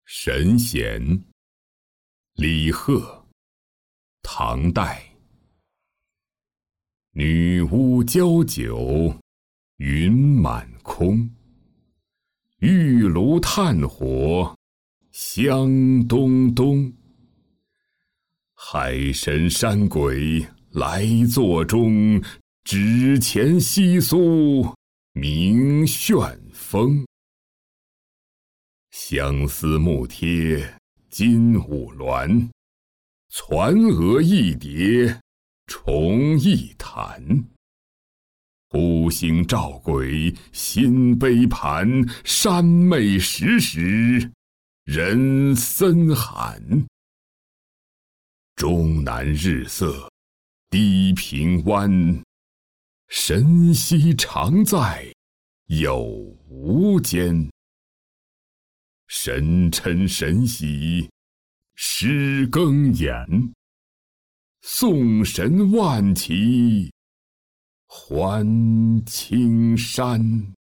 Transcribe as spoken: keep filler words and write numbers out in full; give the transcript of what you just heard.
神贤，李贺，唐代。女巫浇酒，云满空。玉炉炭火，香咚咚。海神山鬼来座中，纸钱稀疏，鸣旋风。相思木贴金五鸾，攒蛾一蝶虫一弹。孤星照鬼心悲盘，山妹时时人森寒。终南日色低平湾，神溪常在有无间。神嗔神喜诗更言，宋神万骑还青山。